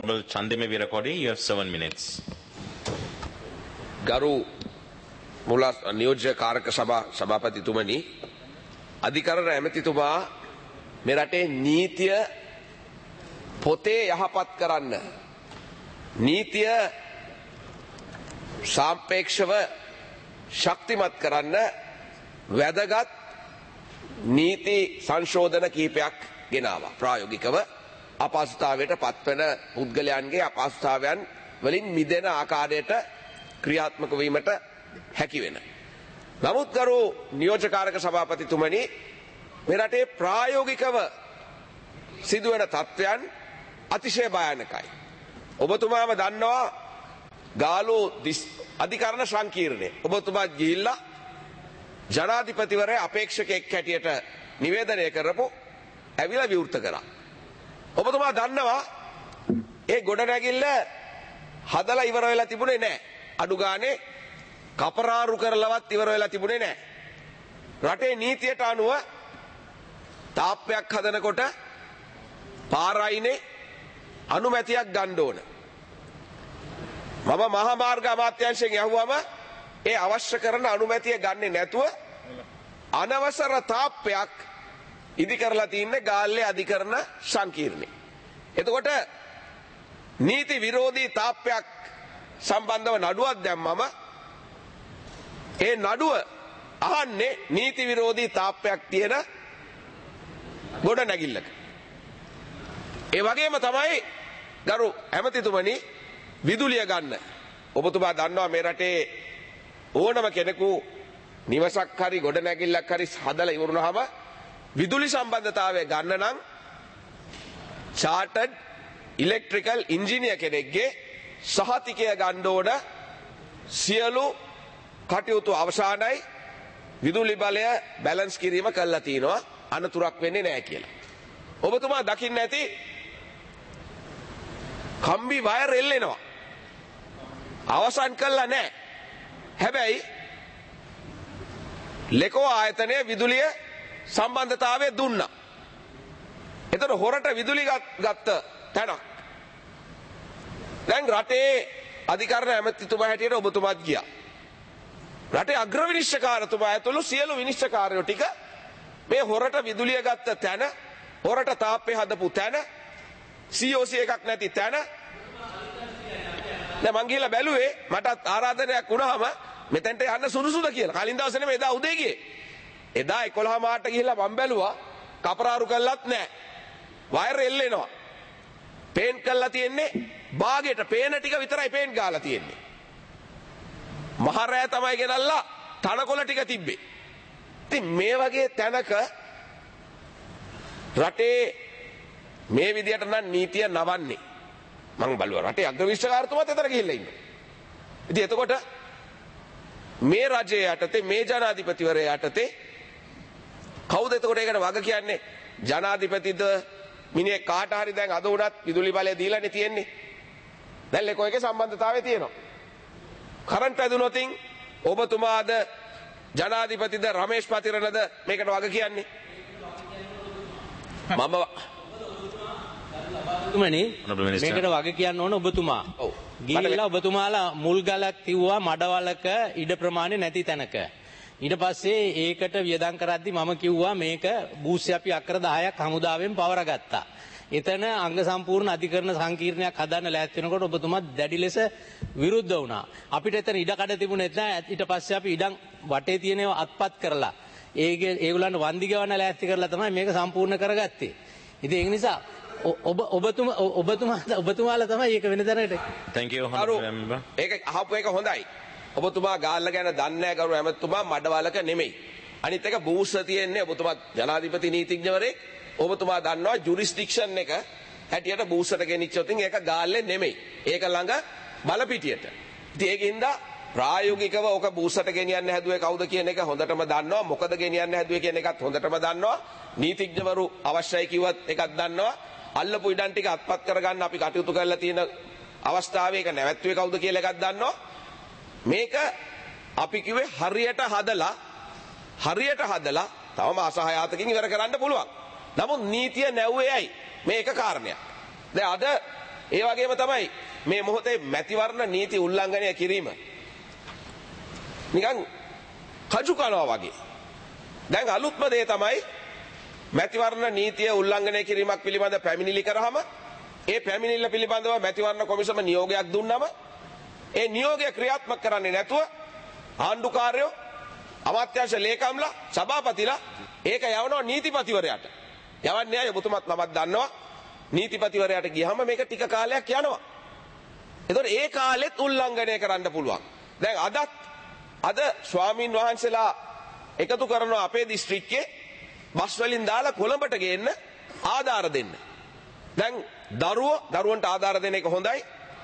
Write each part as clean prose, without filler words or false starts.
Chandime Virakodi, you have 7 minutes. ගරු මුල නියෝජ්‍ය කාරක සභාපතිතුමනි අධිකරණ ඇමතිතුමා මේ රටේ නීතිය පොතේ යහපත් කරන්න නීතිය සාපේක්ෂව ශක්තිමත් කරන්න වැදගත් නීති සංශෝධන කිහිපයක් ගෙනාවා ප්‍රායෝගිකව අපහසුතාවයට පත්වන පුද්ගලයන්ගේ අපහසුතාවයන් වලින් මිදෙන ආකාරයට ක්‍රියාත්මක වීමට හැකි වෙන. නමුත් ගරු නියෝජකාරක සභාපතිතුමනි මේ රටේ ප්‍රායෝගිකව සිදුවෙන තත්ත්වයන් අතිශය භයානකයි. ඔබතුමාම දන්නවා ගාලු අධිකරණ සංකීර්ණය. ඔබතුමා ගිහිල්ලා ජනාධිපතිවරයා අපේක්ෂකෙක් හැටියට නිවේදනය කරපු ඇවිල්ලා විවෘත කරා. ඔබතුමා දන්නවා ඒ ගොඩනැගිල්ල හදලා ඉවර වෙලා තිබුණේ නැහැ. අඩු ගානේ කපරාරු කරලවත් ඉවර වෙලා තිබුණේ නැහැ. රටේ නීතියට අනුව තාප්පයක් හදනකොට පාරයිනේ අනුමැතියක් ගන්න ඕන. මම මහා මාර්ග අමාත්‍යාංශයෙන් යහුවම ඒ අවශ්‍ය කරන අනුමැතිය ගන්නේ නැතුව අනවසර තාප්පයක් ඉදි කරලා තින්නේ ගාල්ලේ අධිකරණ සංකීර්ණේ. එතකොට නීති විරෝධී තාප්පයක් සම්බන්ධව නඩුවක් දැම්මම ඒ නඩුව අහන්නේ නීති විරෝධී තාප්පයක් තියෙන ගොඩ නැගිල්ලක. ඒ වගේම තමයි ගරු ඇමතිතුමනි විදුලිය ගන්න. ඔබතුමා දන්නවා මේ රටේ ඕනම කෙනෙකු නිවසක් හරි ගොඩ නැගිල්ලක් හරි හදලා ඉවරුනහම විදුලි සම්බන්ධතාවය ගන්න නම් chartered electrical engineer කෙනෙක්ගේ සහතිකය ගන්න ඕන. සියලු කටයුතු අවසానයි විදුලි බලය බැලන්ස් කිරීම කළා තිනවා අනතුරක් වෙන්නේ නැහැ කියලා. ඔබතුමා දකින්න ඇති කම්බි වයර් එල්ලෙනවා. අවසන් කළා නැහැ. හැබැයි ලෙකෝ ආයතනයේ විදුලිය සම්බන්ධතාවය දුන්නා. එතකොට හොරට විදුලි ගත්ත තැනක්. දැන් රටේ අධිකරණ ඇමතිතුමා හැටියට ඔබතුමාත් ගියා. රටේ අග්‍ර විනිශ්චයකාරතුමා ඇතුළු සියලු විනිශ්චයකාරයෝ ටික මේ හොරට විදුලිය ගත්ත තැන, හොරට තාප්පේ හදපු තැන, COC එකක් නැති තැන. දැන් මං ගිහලා බැලුවේ මටත් ආරාධනයක් වුණාම මෙතෙන්ට යන්න සුදුසුද කියලා. කලින් දවසේ නෙමෙයි එදා උදේ ගියේ. එදා 11 මාට ගිහිල්ලා මම බැලුවා කපරාරු කළත් නැහැ. වයර් එල්ලෙනවා. පේන්ට් කරලා තියෙන්නේ බාගෙට පේන ටික විතරයි පේන්ට් ගාලා තියෙන්නේ. මහරෑ තමයි ගෙනල්ලා තනකොළ ටික තිබ්බේ. ඉතින් මේ වගේ තැනක රටේ මේ විදියට නම් නීතිය නවන්නේ. මං බලුවා රටේ අග්‍රවිශ්වකාරතුමාත් එතන ගිහිල්ලා ඉන්නේ. ඉතින් එතකොට මේ රජයේ යටතේ මේ ජනාධිපතිවරයා යටතේ කවුද එතකොට ඒකට වග කියන්නේ? ජනාධිපතිද මිනිහ කාට හරි දැන් අද උනත් විදුලි බලය දීලානේ තියෙන්නේ. දැන් ලෙකෝ එකේ සම්බන්ධතාවය තියෙනවා. කරන්ට් ඇදුනොතින් ඔබතුමාද ජනාධිපතිද රමේෂ් පතිරණද මේකට වග කියන්නේ? මේකට වග කියන්න ඕන ඔබතුමා. ගිහිල්ලා ඔබතුමාලා මුල් ගලක් තිව්වා මඩවලක ඉඩ ප්‍රමාණය නැති තැනක. ඊට පස්සේ ඒකට වියදම් කරද්දි මම කිව්වා මේක බූස්‍ය අපි අක්කර 10ක් හමුදාවෙන් පවරගත්තා. එතන අංග සම්පූර්ණ අධිකරණ සංකීර්ණයක් හදන්න ලෑස්ති වෙනකොට ඔබතුමා දැඩි ලෙස විරුද්ධ වුණා. අපිට එතන ඉඩ කඩ තිබුණේ නැහැ. ඊට පස්සේ අපි ඉඩම් වටේ තියෙනව අත්පත් කරලා ඒගොල්ලන්ට වන්දි ගවන්න ලෑස්ති කරලා තමයි මේක සම්පූර්ණ කරගත්තේ. ඉතින් ඒක නිසා ඔබතුමාලා තමයි ඒක වෙන තැනට. Thank you honorable member. ඒක අහපු එක හොඳයි. ඔබතුමා ගාල්ල ගැන දන්නේ නැහැ ගරු ඇමතුමා මඩවලක නෙමෙයි. අනිත් එක බූස්ස තියෙන්නේ ඔබතුමා ජනාධිපති නීතිඥවරයෙක්. ඔබතුමා දන්නවා ජුරිස්ඩික්ෂන් එක හැටියට බූස්සට ගෙනිච්චොත් ඒක ගාල්ලේ නෙමෙයි. ඒක ළඟ බලපිටියට. ඉතින් ඒකින්ද ප්‍රායෝගිකව ඔක බූස්සට ගෙනියන්න හැදුවේ කවුද කියන එක හොඳටම දන්නවා. මොකද ගෙනියන්න හැදුවේ කියන එකත් හොඳටම දන්නවා. නීතිඥවරු අවශ්‍යයි කිව්වත් එකක් දන්නවා. අල්ලපු ඉඩම් ටික අත්පත් කරගන්න අපි කටයුතු කරලා තියෙන අවස්ථාවේ ඒක නැවැත්තුවේ කවුද කියලා එකක් දන්නවා. මේක අපි කිව්වේ හරියට හදලා තවම අසහායතකින් ඉවර කරන්න පුළුවන්. නමුත් නීතිය නැව්වේ ඇයි? මේක කාරණයක්. දැන් අද ඒ වගේම තමයි මේ මොහොතේ මැතිවරණ නීති උල්ලංඝනය කිරීම. නිකන් කජු කනවා වගේ. දැන් අලුත්ම දේ තමයි මැතිවරණ නීතිය උල්ලංඝනය කිරීමක් පිළිබඳ පැමිණිලි කරාම ඒ පැමිණිල්ල පිළිබඳව මැතිවරණ කොමිසම නියෝගයක් දුන්නම ඒ නියෝගය ක්‍රියාත්මක කරන්නේ නැතුව ආණ්ඩුකාරයෝ අමාත්‍යාංශ ලේකම්ලා සභාපතිලා ඒක යවනවා නීතිපතිවරයාට. යවන්නේ අය ඔබතුමත් මමත් දන්නවා නීතිපතිවරයාට ගියහම මේක ටික කාලයක් යනවා. එතකොට ඒ කාලෙත් උල්ලංඝනය කරන්න පුළුවන්. දැන් අද ස්වාමින් වහන්සේලා එකතු කරනවා අපේ දිස්ත්‍රික්කේ බස් වලින් දාලා කොළඹට ගේන්න ආධාර දෙන්න. දැන් දරුවන්ට ආධාර දෙන එක හොඳයි.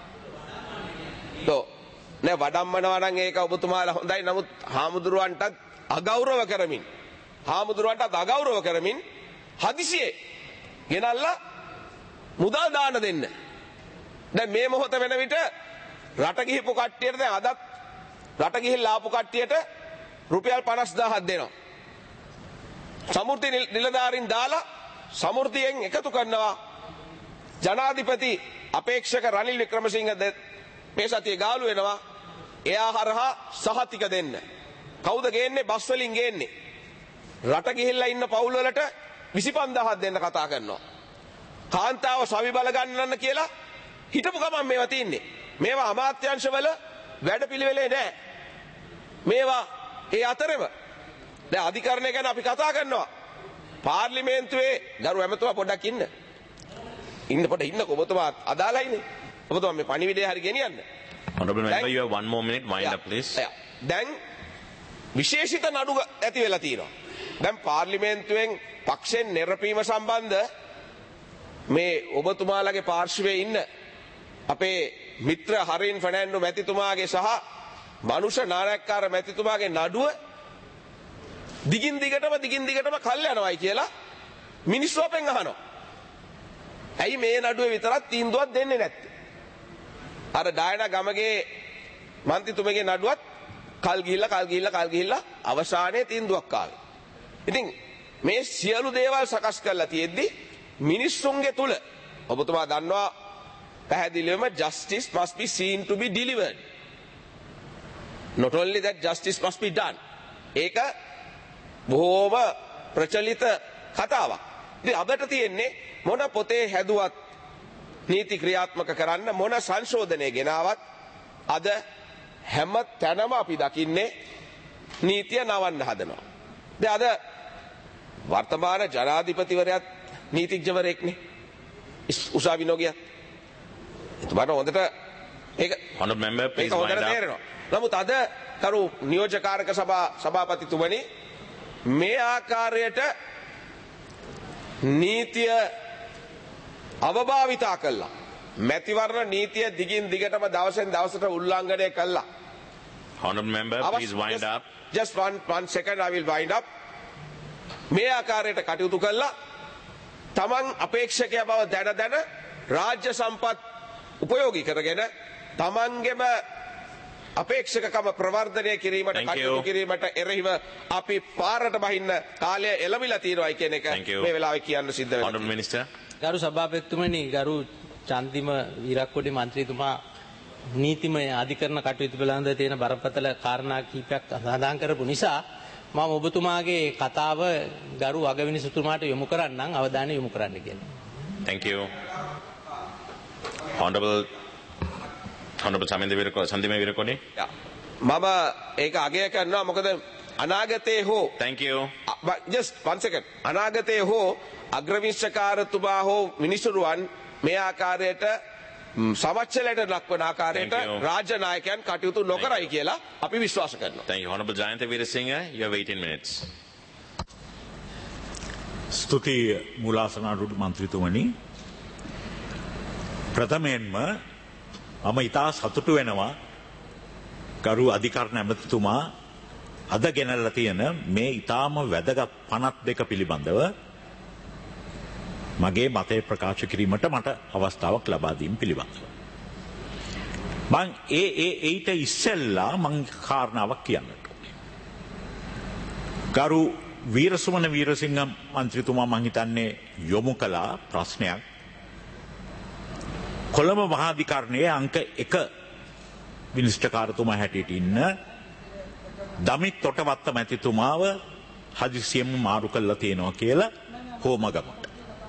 නෑ වඩම්මනවා නම් ඒක ඔබතුමාලා හොඳයි. නමුත් හාමුදුරුවන්ටත් අගෞරව කරමින් හදිසියේ ගෙනල්ලා මුදල් දාන දෙන්න. දැන් මේ මොහොත වෙන විට රට ගිහපු කට්ටියට දැන් අදත් රට ගිහිල්ලා ආපු කට්ටියට රුපියල් 50000ක් දෙනවා. සමෘද්ධි නිලධාරීන් දාලා සමෘද්ධියෙන් එකතු කරනවා ජනාධිපති අපේක්ෂක රනිල් වික්‍රමසිංහ මේ සතියේ ගාලු වෙනවා. එයා හරහා සහතික දෙන්න. කවුද ගේන්නේ? බස් වලින් ගේන්නේ. රට ගිහිල්ලා ඉන්න පවුල් වලට 25000ක් දෙන්න කතා කරනවා. කාන්තාව සවි බල ගන්නන්න කියලා හිටපු ගමන් මේවා තින්නේ. මේවා අමාත්‍යාංශවල වැඩපිළිවෙලේ නෑ. මේවා ඒ අතරෙම දැන් අධිකරණය ගැන අපි කතා කරනවා. පාර්ලිමේන්තුවේ ගරු ඇමතුමා පොඩ්ඩක් ඉන්න ඔබතුමා අදාළයිනේ. ඔබතුමා මේ පණිවිඩය හරි ගෙනියන්න. Honorable member, you have 1 more minute. Wind up, please. දැන් විශේෂිත නඩු ඇති වෙලා තියෙනවා. දැන් පාර්ලිමේන්තුවෙන් පක්ෂයෙන් නිරපීම සම්බන්ධ මේ ඔබතුමාලගේ පාර්ශවයේ ඉන්න අපේ මිත්‍ර හරින් ෆර්නැන්ඩෝ මැතිතුමාගේ සහ මනුෂ්‍ය නායකකාර මැතිතුමාගේ නඩුව දිගින් දිගටම කල් යනවායි කියලා මිනිස්සු අපෙන් අහනවා. ඇයි මේ නඩුවේ විතරක් තීන්දුවක් දෙන්නේ නැත්තේ? අර ඩයනා ගමගේ මන්ත්‍රීතුමගේ නඩුවත් කල් ගිහිල්ලා අවසානයේ තීන්දුවක් ආවේ. ඉතින් මේ සියලු දේවල් සකස් කරලා තියෙද්දි මිනිස්සුන්ගේ තුල ඔබතුමා දන්නවා පැහැදිලිවම justice must be seen to be delivered. Not only that, justice must be done. ඒක බොහෝම ප්‍රචලිත කතාවක්. ඉතින් අපිට තියෙන්නේ මොන පොතේ හැදුවත් නීති ක්‍රියාත්මක කරන්න මොන සංශෝධනය ගෙනාවත් අද හැම තැනම අපි දකින්නේ නීතිය නවන්න හදනවා. දැන් අද වර්තමාන ජනාධිපතිවරයාත් නීතිඥවරයෙක්නේ. උසාවි නොගියත්. එතුමාට හොඳට ඒක Honorable member, please wind up. නමුත් අද කරු නියෝජකාරක සභාපතිතුමනි මේ ආකාරයට නීතිය අවභාවිතා කළා. මැතිවරණ නීතිය දිගින් දිගටම දවසෙන් දවසට උල්ලංඝනය කළා. Honorable member, please wind up. Just one second, I will wind up. මේ ආකාරයට කටයුතු කළා. තමන් අපේක්ෂකයා බව දැන රාජ්‍ය සම්පත් උපයෝගී කරගෙන තමන්ගේම අපේක්ෂකකම ප්‍රවර්ධනය කිරීමට කටයුතු කිරීමට එරෙහිව අපි පාරට බහින්න කාලය එළඹිලා තියෙනවායි කියන එක මේ වෙලාවේ කියන්න සිද්ධ වෙනවා. Honorable Minister. ගරු සභාපතිතුමනි, ගරු චන්දිම වීරක්කොඩි මන්ත්‍රීතුමා නීතිමය අධිකරණ කටයුතු පිළිබඳ තියෙන බරපතල කාරණා කිහිපයක් සඳහන් කරපු නිසා මම ඔබතුමාගේ කතාව ගරු අගවිනිසුතුමාට යොමු කරන්නම්, අවධානය යොමු කරන්න කියලා. Thank you. Honorable Sandima Virakodi. මම ඒක අගය කරනවා මොකද අනාගතයේ හෝ Thank you. just one second. අනාගතයේ හෝ අග්‍රවිනිශ්චකාරතුමා හෝ මිනිසුරුවන් මේ ආකාරයට සමච්චලයට ලක්වන ආකාරයට රාජ්‍ය නායකයන් කටයුතු නොකරයි කියලා අපි විශ්වාස කරනවා. Thank you. Honorable Jayantha Veerasinghe, you have 18 minutes. ස්තුති මුලාසනාරුඩ මන්ත්‍රීතුමනි. ප්‍රථමයෙන්ම මම ඉතා සතුටු වෙනවා ගරු අධිකරණ ඇමතිතුමා අද ගෙනල්ලා තියෙන මේ ඉතාම වැදගත් පනත් දෙක පිළිබඳව මගේ මතය ප්‍රකාශ කිරීමට මට අවස්ථාවක් ලබා දීම පිළිබඳව. මං ඊට ඉස්සෙල්ලා මං කාරණාවක් කියන්නට ඕනේ. ගරු වීරසුමන වීරසිංහ මන්ත්‍රීතුමා මං හිතන්නේ යොමු කළා ප්‍රශ්නයක්. කොළඹ මහාධිකරණයේ අංක 1 විනිශ්චයකාරතුමා හැටියට ඉන්න දමිත් තොටවත්ත මැතිතුමාව හදිසියෙන්ම මාරු කළා තියෙනවා කියලා හෝමගමට.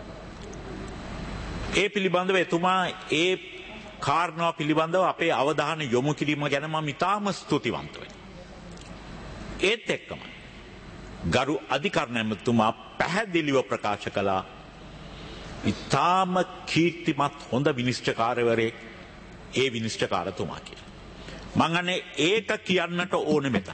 ඒ පිළිබඳව එතුමා ඒ කාරණා පිළිබඳව අපේ අවධානය යොමු කිරීම ගැන මම ඉතාම ස්තුතිවන්ත වෙනවා. ඒත් එක්කම ගරු අධිකරණ ඇමතුමා පැහැදිලිව ප්‍රකාශ කළා ඉතාම කීර්තිමත් හොඳ විනිශ්චයකාරවරයෙක් ඒ විනිශ්චයකාරතුමා කියලා. මං අනේ ඒක කියන්නට ඕනේ මෙතන.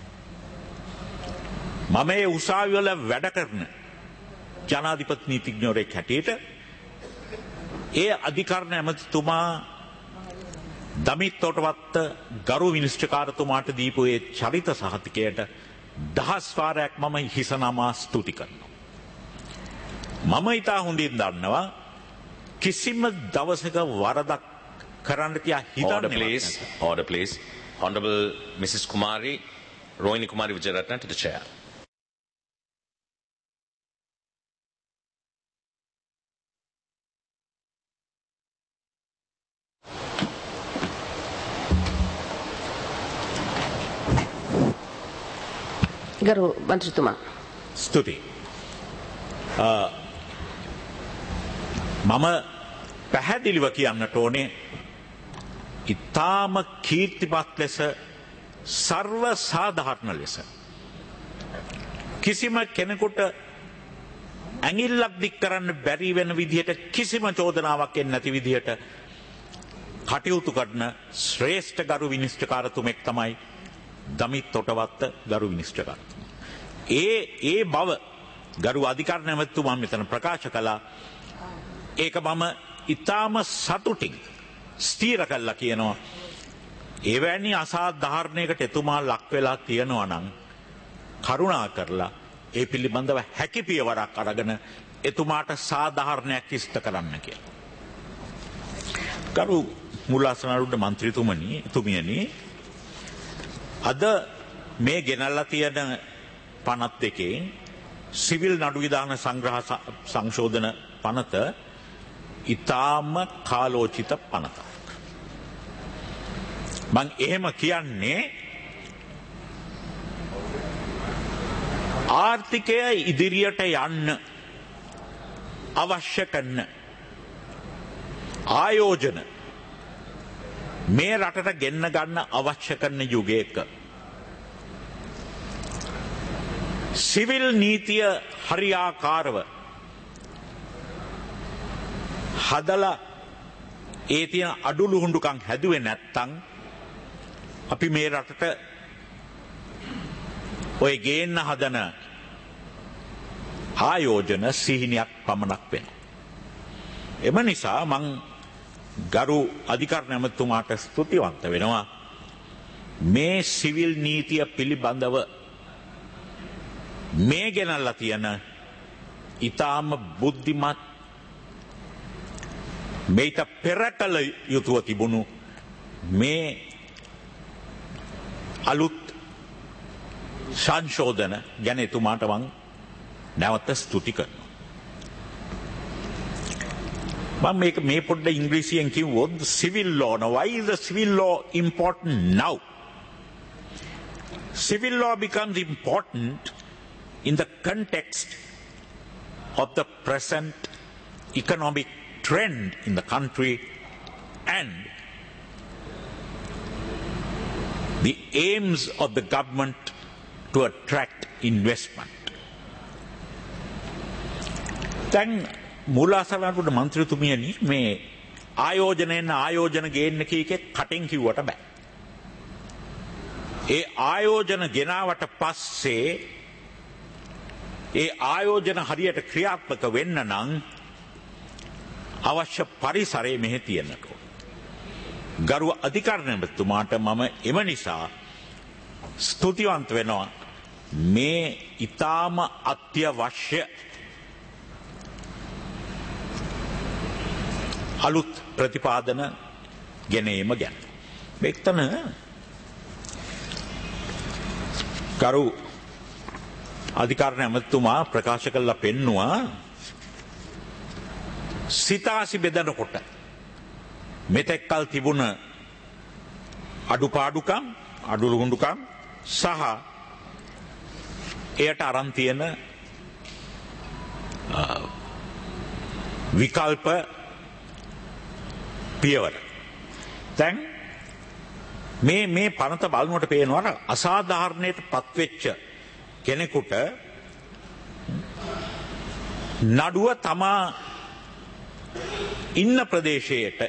මම මේ උසාවි වල වැඩ කරන ජනාධිපති නීතිඥවරයෙක් හැටියට ඒ අධිකරණ ඇමතිතුමා දමිත් තොටවත්ත ගරු විනිශ්චයකාරතුමාට දීපු ඒ චරිත සහතිකයට දහස් වාරයක් මම හිස නමා ස්තුති කරනවා. මම ඉතා හොඳින් දන්නවා කිසිම දවසක වරදක් කරන්න තියා Order හිතන්නේ please. Order please. Honorable Mrs. Kumari, Rohini Kumari Vijayaratna to the chair. ගරු මන්ත්‍රීතුමා ස්තුතියි. මම පැහැදිලිව කියන්නට ඕනේ ඉතාම කීර්තිමත් ලෙස සර්ව සාධාරණ ලෙස කිසිම කෙනෙකුට ඇඟිල්ලක් දික් කරන්න බැරි වෙන විදිහට කිසිම චෝදනාවක් එන්නේ නැති විදිහට කටයුතු කරන ශ්‍රේෂ්ඨ ගරු විනිශ්චයකාරතුමෙක් තමයි දමිත් තොටවත්ත ගරු විනිශ්චයකාරතුමා. ඒ බව ගරු අධිකරණ ඇමතිතුමා මෙතන ප්‍රකාශ කළා. ඒක මම ඉතාම සතුටින් ස්ථීර කළා කියනවා. එවැනි අසාධාරණයකට එතුමා ලක් වෙලා තියෙනවා නම් කරුණා කරලා ඒ පිළිබඳව හැකි පියවරක් අරගෙන එතුමාට සාධාරණයක් ඉෂ්ට කරන්න කියලා. ගරු මුල්ලාසනාරුඩ මන්ත්‍රීතුමනි එතුමියනි අද මේ ගෙනල්ලා තියෙන පනත් දෙකේ සිවිල් නඩු විධාන සංග්‍රහ සංශෝධන පනත ඉතාම කාලෝචිත පනතක්. මං එහෙම කියන්නේ ආර්ථිකය ඉදිරියට යන්න අවශ්‍ය කරන ආයෝජන මේ රටට ගෙන්න ගන්න අවශ්‍ය කරන යුගයක සිවිල් නීතිය හරියාකාරව හදලා ඒ තියෙන අඩුළු හුඬුකම් හැදුවේ නැත්තම් අපි මේ රටට ඔය ගේන්න හදන ආයෝජන සිහිනයක් පමණක් වෙනවා. එම නිසා මං ගරු අධිකරණ ඇමතුමාට ස්තුතිවන්ත වෙනවා මේ සිවිල් නීතිය පිළිබඳව මේ ගෙනල්ලා තියෙන ඊටාම බුද්ධිමත් මේට පෙර කළ යුතුව තිබුණු මේ අලුත් සංශෝධන ගැන එතුමාට මං නැවත ස්තුති කරනවා. මම මේ පොඩ්ඩ ඉංග්‍රීසියෙන් කිව්වොත් civil law. Now why is the civil law important now? Civil law becomes important in the context of the present economic trend in the country and the aims of the government to attract investment. දැන් මූලාසනාරුඩ මන්ත්‍රීතුමියනි මේ ආයෝජන ගේන්න කීකේ කටින් කිව්වට බෑ. ඒ ආයෝජන ගෙනාවට පස්සේ ඒ ආයෝජන හරියට ක්‍රියාත්මක වෙන්න නම් අවශ්‍ය පරිසරය මෙහි තියෙන්නට ඕන. ගරු අධිකරණතුමාට මම එම නිසා ස්තුතිවන්ත වෙනවා මේ ඊටාම අත්‍යවශ්‍ය අලුත් ප්‍රතිපාදන ගෙනීම ගැන. මෙතන ගරු අධිකරණ ඇමතුමා ප්‍රකාශ කළා පෙන්නවා සිතාසි බෙදනකොට මෙතෙක්කල් තිබුණ අඩුපාඩුකම් අඩුලුහුඬුකම් සහ එයට අරන් තියෙන විකල්ප පියවර. දැන් මේ පනත බලනකොට පේනවා අසාධාරණයට පත්වෙච්ච කෙනෙකුට නඩුව තමා ඉන්න ප්‍රදේශයට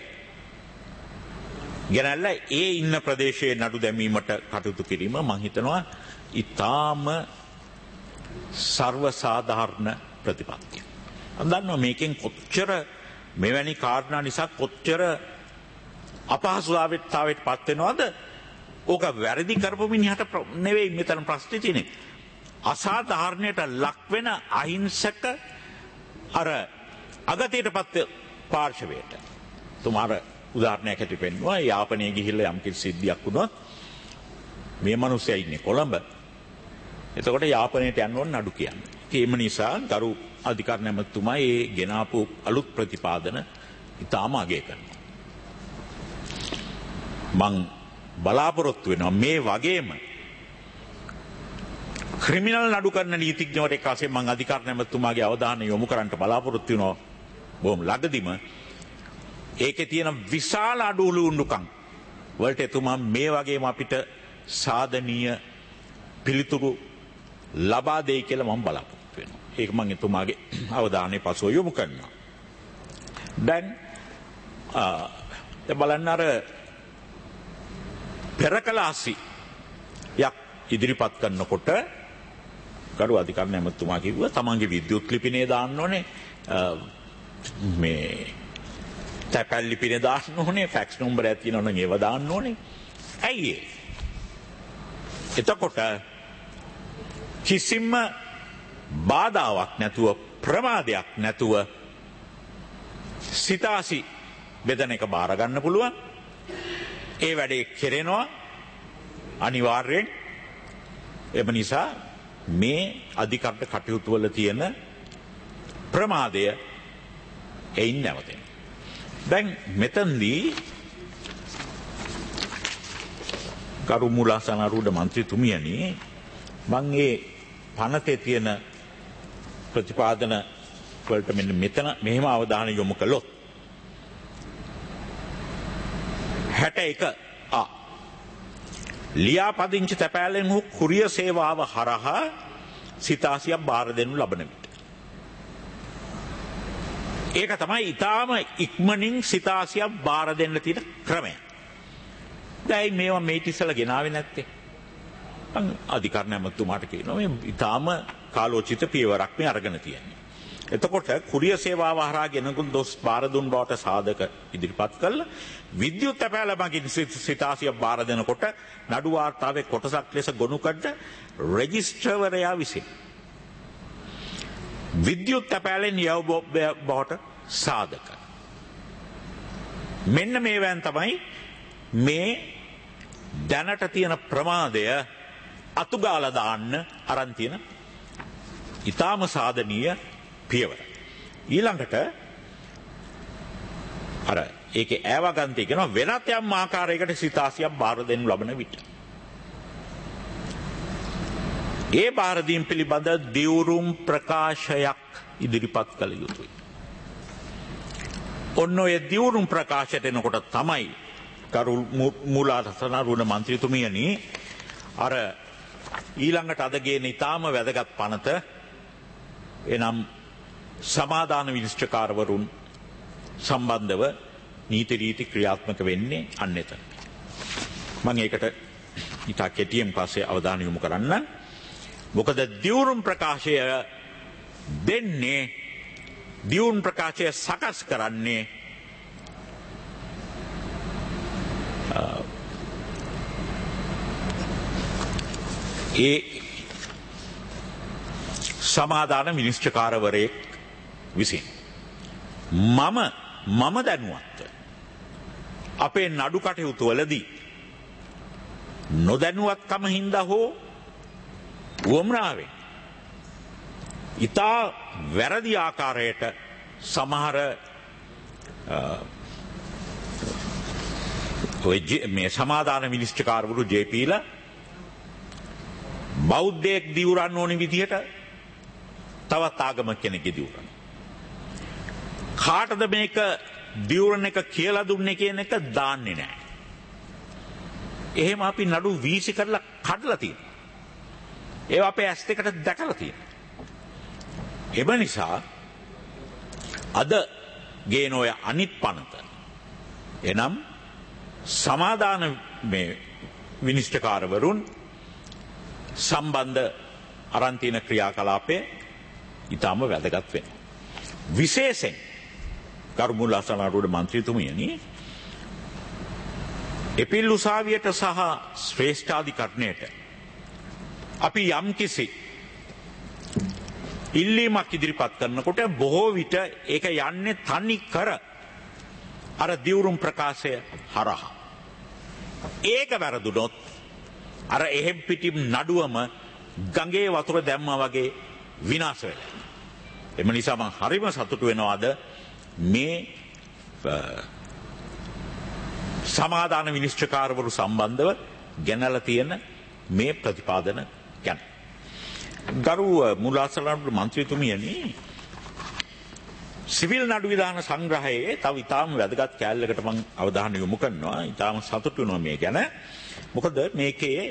ගෙනල්ල ඒ ඉන්න ප්‍රදේශයේ නඩු දැමීමට කටයුතු කිරීම මං හිතනවා ඉතාම සර්ව සාධාරණ ප්‍රතිපත්තිය. දන්නවා මේකෙන් කොච්චර මෙවැනි කාරණා නිසා කොච්චර අපහසුතාවයට පත් වෙනවද? ඕක වැරදි කරපු මිනිහට නෙවෙයි මෙතන ප්‍රශ්නේ තියෙන්නේ. අසාධාරණයට ලක් වෙන අහිංසක අර අගතියටපත් පාර්ශවයට. තුමාර උදාහරණයක් ඇති පෙන්වනවා යාපනයේ ගිහිල්ලා යම් කිසි සිද්ධියක් වුණොත් මේ මිනිස්සයා ඉන්නේ කොළඹ. එතකොට යාපනයට යන්න ඕන නඩු කියන්නේ. ඒම නිසා ගරු අධිකරණ ඇමතුමා ඒ ගෙනාපු අලුත් ප්‍රතිපාදන ඉතාම අගය කරනවා. මං බලාපොරොත්තු වෙනවා මේ වගේම ක්‍රිමිනල් නඩු කරන නීතිඥවරයෙක් වශයෙන් මං අධිකරණ ඇමතුමාගේ අවධානය යොමු කරන්න බලාපොරොත්තු වෙනවා බොහොම ළඟදිම ඒකේ තියෙන විශාල අඩුලුහුඬුකම් වලට එතුමා මේ වගේම අපිට සාධනීය පිළිතුරු ලබා දෙයි කියලා මම බලාපොරොත්තු වෙනවා. ඒක මම එතුමාගේ අවධානය පසුව යොමු කරනවා. දැන් බලන්න අර පෙරකලාසි යක් ඉදිරිපත් කරනකොට ගරු අධිකරණ ඇමතුමා කිව්වා තමන්ගේ විද්‍යුත් ලිපිනේ දාන්න ඕනේ මේ තැපැල් ලිපිනේ දාන්න ඕනේ ෆැක්ස් නම්බරයක් තියෙනවා නම් ඒව දාන්න ඕනේ. ඇයි ඒ? එතකොට කිසිම බාධාවක් නැතුව ප්‍රමාදයක් නැතුව සිතාසි බෙදන එක බාර ගන්න පුළුවන්. ඒ වැඩේ කෙරෙනවා අනිවාර්යෙන්. එම නිසා මේ අධිකරණ කටයුතු වල තියෙන ප්‍රමාදය එයින් නැවතෙන. දැන් මෙතනදී ගරු මුලාසනාරූඪ මන්ත්‍රීතුමියනි මම ඒ පනතේ තියෙන ප්‍රතිපාදන වලට මෙන්න මෙතන මෙහෙම අවධානය යොමු කළොත් 61 අ ලියාපදිංචි තැපෑලෙන් හෝ කුරිය සේවාව හරහා සිතාසියක් බාර දෙනු ලබන විට ඒක තමයි ඊටාම ඉක්මනින් සිතාසියක් බාර දෙන්න තියෙන ක්‍රමය. දැන් මේවා මේ ඉතිසලා ගෙනාවේ නැත්තේ. මම අධිකරණ ඇමතුමාට කියනවා මේ ඊටාම කාලෝචිත පියවරක් මේ අරගෙන තියෙන්නේ. එතකොට කුරිය සේවාව හරහා ගෙනගුන් දොස් බාර දුන් බවට සාධක ඉදිරිපත් කළා. විද්‍යුත් තැපෑල මගින් සිතාසියක් බාර දෙනකොට නඩු වාර්තාවේ කොටසක් ලෙස ගොනු කඩ රෙජිස්ටර්වරයා විසින් විද්‍යුත් තැපෑලෙන් යව බවට සාධක. මෙන්න මේවෙන් තමයි මේ දැනට තියෙන ප්‍රමාදය අතුගාලා දාන්න අරන් තියෙන ඊටාම සාධනීය පියවර. ඊළඟට අර ඒකේ ඈවගන්තය කියනවා වෙනත් යම් ආකාරයකට සිතාසියක් බාර දෙනු ලබන විට ඒ බාර දීම පිළිබඳ දිවුරුම් ප්‍රකාශයක් ඉදිරිපත් කළ යුතුයි. ඔන්න ඔය දිවුරුම් ප්‍රකාශයට එනකොට තමයි ගරු මුලාසනාරූඪ මන්ත්‍රීතුමියනි අර ඊළඟට අද ගේන ඊටාම වැදගත් පනත එනම් සමාදාන විනිශ්චයකාරවරුන් සම්බන්ධව නීති රීති ක්‍රියාත්මක වෙන්නේ අන්න එතන. මම ඒකට ඊට කෙටියෙන් පස්සේ අවධානය යොමු කරන්න. මොකද දිවුරුම් ප්‍රකාශය දෙන්නේ දියුණු ප්‍රකාශය සකස් කරන්නේ ඒ සමාදාන විනිශ්චයකාරවරයෙක් විසින්. මම දැනුවත් අපේ නඩු කටයුතු වලදී නොදැනුවත්කම හින්දා හෝ වමනාවෙන් ඉතා වැරදි ආකාරයට සමහර මේ සමාදාන විනිශ්චයකාරවරු ජේපීලා බෞද්ධයෙක් දිවුරන්න ඕනි විදිහට තවත් ආගමක් කෙනෙක්ගේ දිවුරන්න. කාටද මේක දිවුරන එක කියලා දුන්නේ කියන එක දාන්නේ නැහැ. එහෙම අපි නඩු වීසි කරලා කඩලා තියෙනවා. ඒවා අපේ ඇස් දෙකට දැකලා තියෙනවා. එම නිසා අද ගේන ඔය අනිත් පනත එනම් සමාදාන මේ විනිශ්චයකාරවරුන් සම්බන්ධ අරන් තියෙන ක්‍රියාකලාපය ඊටම වැදගත් වෙනවා. විශේෂයෙන් ගරු මුල්ලාසනාරුඩ මන්ත්‍රීතුමියනි එපිල් උසාවියට සහ ශ්‍රේෂ්ඨාධිකරණයට අපි යම්කිසි ඉල්ලීමක් ඉදිරිපත් කරනකොට බොහෝ විට ඒක යන්නේ තනි කර අර දිවුරුම් ප්‍රකාශය හරහා. ඒක වැරදුනොත් අර එහෙම් පිටිම් නඩුවම ගඟේ වතුර දැම්මා වගේ විනාශ වෙලා. එම නිසා මම හරිම සතුටු වෙනවාද මේ සමාදාන විනිශ්චයකාරවරු සම්බන්ධව ගෙනලා තියෙන මේ ප්‍රතිපාදන ගැන. ගරු මුලාසලාරු මන්ත්‍රීතුමියනි සිවිල් නඩු විධාන සංග්‍රහයේ තව ඉතාම වැදගත් කැලලකට මම අවධානය යොමු කරනවා. ඉතාම සතුටු වෙනවා මේ ගැන. මොකද මේකේ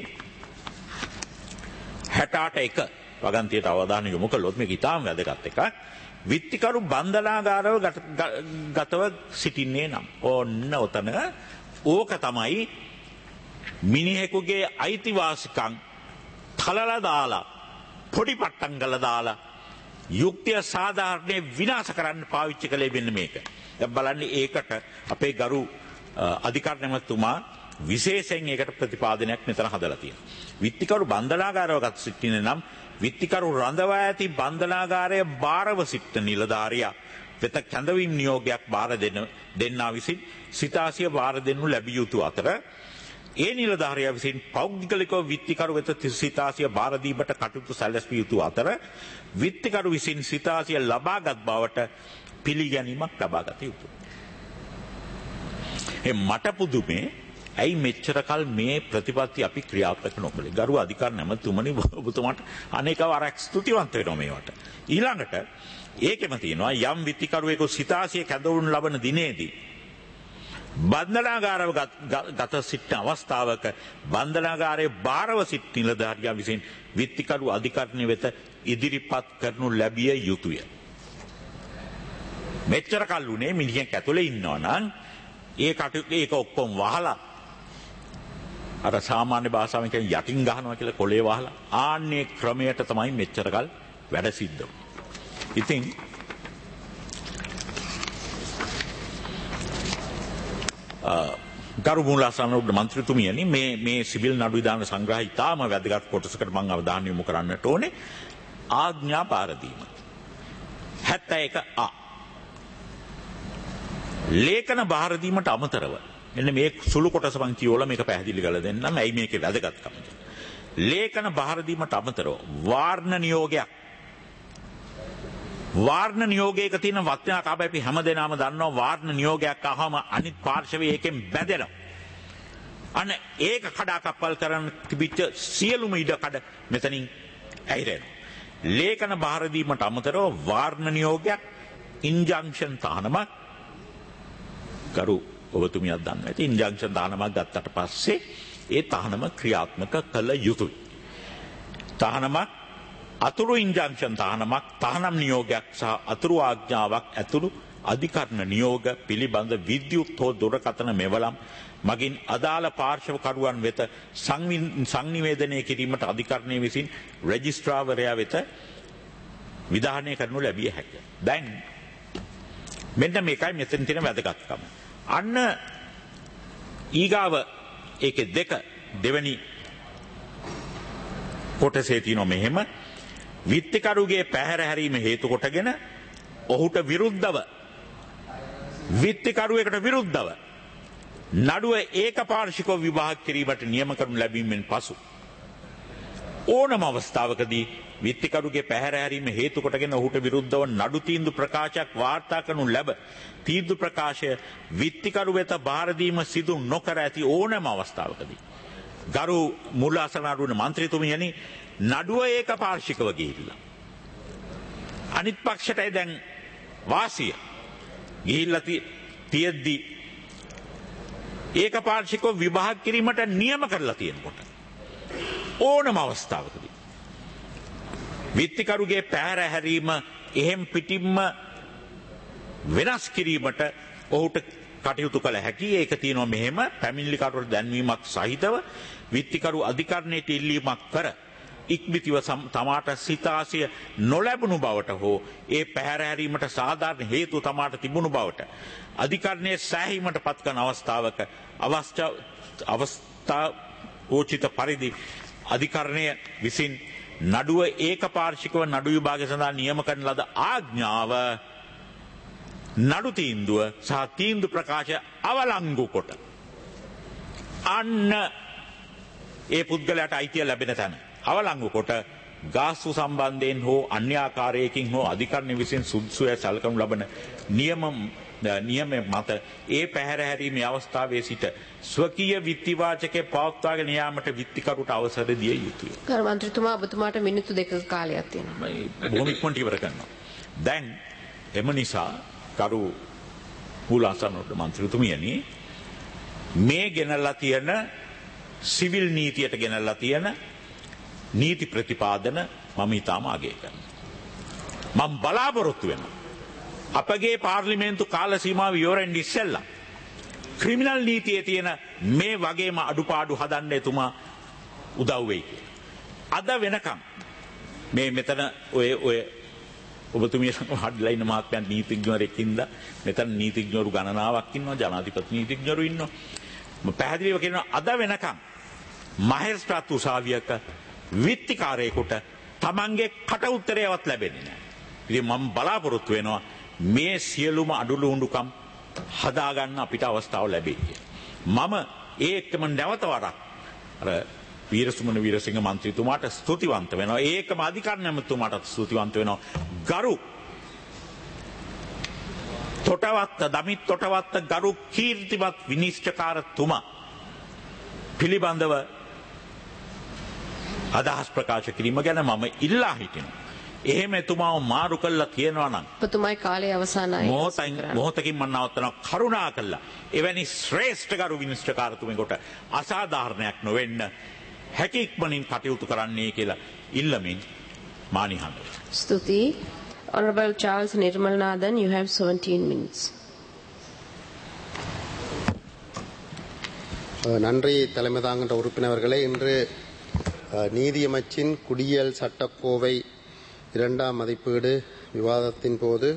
68 වගන්තියට අවධානය යොමු කළොත් මේක ඉතාම වැදගත් එකක්. විත්තිකරු බන්ධනාගාරව ගතව සිටින්නේ නම් ඕන්න ඔතන ඕක තමයි මිනිහෙකුගේ අයිතිවාසිකම් තලලා දාලා පොඩි පට්ටම් ගලලා දාලා යුක්තිය සාධාරණේ විනාශ කරන්න පාවිච්චි කළේ මෙන්න මේක. දැන් බලන්න ඒකට අපේ ගරු අධිකරණමතුමා විශේෂයෙන් ඒකට ප්‍රතිපාදනයක් මෙතන හදලා තියෙනවා. විත්තිකරු බන්ධනාගාරව ගත සිටින්නේ නම් විත්තිකරු රඳවා ඇති බන්ධනාගාරයේ බාරව සිටින නිලධාරියා වෙත කැඳවීම් නියෝගයක් බාර දෙන්නා විසින් සිතාසිය බාර දෙනු ලැබිය යුතු අතර ඒ නිලධාරියා විසින් පෞද්ගලිකව විත්තිකරු වෙත සිතාසිය බාර දීමට කටයුතු සැලැස්විය යුතු අතර විත්තිකරු විසින් සිතාසිය ලබාගත් බවට පිළිගැනීමක් ලබාගත යුතුයි. මට පුදුමේ ඇයි මෙච්චර කල් මේ ප්‍රතිපත්ති අපි ක්‍රියාත්මක නොකළේ? ගරු අධිකාර නැමතුමනි ඔබතුමාට අනේක වරක් ස්තුතිවන්ත වෙනවා මේවට. ඊළඟට ඒකෙම තියෙනවා යම් විත්තිකරුවෙකු සිතාසිය කැඳවුණු ලබන දිනේදී බන්ධනාගාරව ගත සිටින අවස්ථාවක බන්ධනාගාරයේ බාරව සිටින නිලධාරියා විසින් විත්තිකරු අධිකරණය වෙත ඉදිරිපත් කරනු ලැබිය යුතුය. මෙච්චර කල් උනේ මිනිහෙක් ඇතුලේ ඉන්නවා නම් ඒ කටයුතු ඒක ඔක්කොම වහලා අර සාමාන්‍ය භාෂාවෙන් කියන යටින් ගහනවා කියලා කොලේ වහලා ආන්නේ ක්‍රමයට තමයි මෙච්චර කල් වැඩ සිද්ධ වුනේ. ඉතින් ගරු මුල්ලාසනාරුඩ මන්ත්‍රීතුමියනි මේ සිවිල් නඩු විධාන සංග්‍රහය ඉතාම වැදගත් කොටසකට මම අවධානය යොමු කරන්නට ඕනේ. ආඥා බාර දීම 71 අ ලේඛන බාර දීමට අමතරව එන්න මේ සුළු කොටස මං කියවලා මේක පැහැදිලි කරලා දෙන්නම්. ඇයි මේකේ වැදගත්කම? ලේඛන බාර දීමට අමතරව වාර්ණ නියෝගයක් වාර්ණ නියෝගයක තියෙන වටිනාකම අපි හැමදේනම දන්නවා. වාර්ණ නියෝගයක් ආවම අනිත් පාර්ශවයේ එකෙන් බැඳෙනවා. අන්න ඒක කඩාකප්පල් කරන්න තිබිච්ච සියලුම ඉඩකඩ මෙතනින් ඇහිරෙනවා. ලේඛන බාර දීමට අමතරව වාර්ණ නියෝගයක් ඉන්ජන්ක්ෂන් තහනමක් ගරු ඔබතුමියක් දන්නවා. ඉතින් ඉන්ජන්ක්ෂන් තහනමක් ගත්තට පස්සේ ඒ තහනම ක්‍රියාත්මක කළ යුතුයි. තහනමක් අතුරු ඉන්ජන්ක්ෂන් තහනමක් තහනම් නියෝගයක් සහ අතුරු ආඥාවක් ඇතුළු අධිකරණ නියෝග පිළිබඳ විද්‍යුත් හෝ දුරකථන මෙවලම් මගින් අදාළ පාර්ශවකරුවන් වෙත සංනිවේදනය කිරීමට අධිකරණය විසින් රෙජිස්ට්‍රාවරයා වෙත විධානය කරනු ලැබිය හැකිය. දැන් මෙන්න මේකයි මෙතන තියෙන වැදගත්කම. අන්න ඊගාව ඒකේ දෙවැනි කොටසේ තියෙනවා මෙහෙම විත්තිකරුගේ පැහැර හැරීම හේතු කොටගෙන ඔහුට විරුද්ධව විත්තිකරුවෙකුට විරුද්ධව නඩුව ඒකපාර්ශ්විකව විභාග කිරීමට නියම කරනු ලැබීමෙන් පසු ඕනම අවස්ථාවකදී විත්තිකරුගේ පැහැර හැරීම හේතු කොටගෙන ඔහුට විරුද්ධව නඩු තීන්දුව ප්‍රකාශයක් වාර්තා කරනු ලැබ තීන්දුව ප්‍රකාශය විත්තිකරු වෙත බාර දීම සිදු නොකර ඇති ඕනෑම අවස්ථාවකදී ගරු මුල් අසනාරුණ මන්ත්‍රීතුමියනි නඩුව ඒකපාර්ශ්විකව ගිහිල්ලා අනිත් පක්ෂයටයි දැන් වාසිය ගිහිල්ලා තියෙද්දී ඒකපාර්ශ්විකව විභාග කිරීමට නියම කරලා තියෙනකොට ඕනම අවස්ථාවකදී විත්තිකරුගේ පැහැර හැරීම එහෙම් පිටින්ම වෙනස් කිරීමට ඔහුට කටයුතු කළ හැකි ඒක තියෙනවා මෙහෙම පැමිණිලිකරුට දැන්වීමක් සහිතව විත්තිකරු අධිකරණයට ඉල්ලීමක් කර ඉක්බිතිව තමාට සිතාසිය නොලැබුණු බවට හෝ ඒ පැහැර හැරීමට සාධාරණ හේතු තමාට තිබුණු බවට අධිකරණයේ සෑහීමට පත් කරන අවස්ථාවක අවස්ථාෝචිත පරිදි අධිකරණය විසින් නඩුව ඒකපාර්ශ්විකව නඩු විභාගය සඳහා නියම කරන ලද ආඥාව නඩු තීන්දුව සහ තීන්දුව ප්‍රකාශය අවලංගු කොට අන්න ඒ පුද්ගලයාට අයිතිය ලැබෙන තැන අවලංගු කොට ගාස්තු සම්බන්ධයෙන් හෝ අන්‍ය ආකාරයකින් හෝ අධිකරණ විසින් සුදුසුය සැලකනු ලබන නියම මත ඒ පැහැර හැරීමේ අවස්ථාවේ සිට ස්වකීය විත්තිවාචකයේ පවත්වාගෙන යාමට විත්තිකරුට අවසර දිය යුතුය. ගරු මන්ත්‍රීතුමා ඔබතුමාට මිනිත්තු 2ක කාලයක් තියෙනවා. බොහොම ඉක්මනට ඉවර කරනවා. දැන් එම නිසා කරු මුලාසනෝට මන්ත්‍රීතුමියනි මේ ගෙනල්ලා තියෙන සිවිල් නීතියට ගෙනල්ලා තියෙන නීති ප්‍රතිපාදන මම ඊටම අගය කරනවා. මම බලාපොරොත්තු වෙනවා අපගේ පාර්ලිමේන්තු කාල සීමාව ඉවරෙන් ඉස්සෙල්ලා ක්‍රිමිනල් නීතියේ තියෙන මේ වගේම අඩුපාඩු හදන්න එතුමා උදව් වෙයි කියලා. අද වෙනකම් මේ මෙතන ඔය ඔබතුමිය හඩලා ඉන්න මහත්මයන් නීතිඥවරයෙක් ඉඳලා මෙතන නීතිඥවරු ගණනාවක් ඉන්නවා ජනාධිපති නීතිඥවරු ඉන්නවා. මම පැහැදිලිව කියනවා අද වෙනකම් මහේස්ත්‍රාත් උසාවියක විත්තිකාරයෙකුට තමන්ගේ කට උත්තරයවත් ලැබෙන්නේ නැහැ. ඉතින් මම බලාපොරොත්තු වෙනවා මේ සියලුම අඩුලුහුඬුකම් හදාගන්න අපිට අවස්ථාව ලැබෙයි කියලා. මම ඒකම නැවත වරක් අර වීරසුමන වීරසිංහ මන්ත්‍රීතුමාට ස්තුතිවන්ත වෙනවා. ඒකම අධිකරණ ඇමතුමාට ස්තුතිවන්ත වෙනවා. ගරු තොටවත්ත දමිත් තොටවත්ත ගරු කීර්තිමත් විනිශ්චයකාරතුමා පිළිබඳව අදහස් ප්‍රකාශ කිරීම ගැන මම ඉල්ලා හිටිනවා. එහෙම එතුමාව මාරු කළා කියනවා නම් ඔබතුමායි කාලය අවසానයි. මොහොතකින් මම නවත්තනවා කරුණා කළා. එවැනි ශ්‍රේෂ්ඨ ගරු විනිශ්චයකාරතුමෙකුට අසාධාරණයක් නොවෙන්න හැකි ඉක්මනින් කටයුතු කරන්නයි කියලා ඉල්ලමින් මානිහඬ. ස්තුතියි. Honorable Charles Nirmalnathan, you have 17 minutes. நன்றி தலைமை தாங்கின்ற உறுப்பினர்களே. இன்று நீதியமைச்சின் குடியியல் சட்டக்கோவை 2ஆம் மதிப்பீடு விவாதத்தின் போது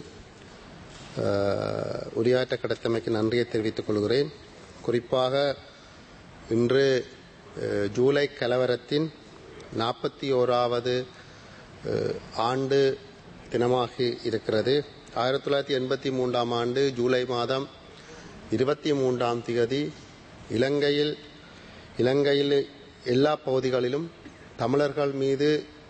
உரையாற்ற கிடைத்தமைக்கு நன்றியை தெரிவித்துக் கொள்கிறேன். குறிப்பாக இன்று ஜூலை கலவரத்தின் 41வது ஆண்டு தினமாக இருக்கிறது. 1983ஆம் ஆண்டு ஜூலை மாதம் 23ஆம் தேதி இலங்கையில் எல்லா பகுதிகளிலும் தமிழர்கள் மீது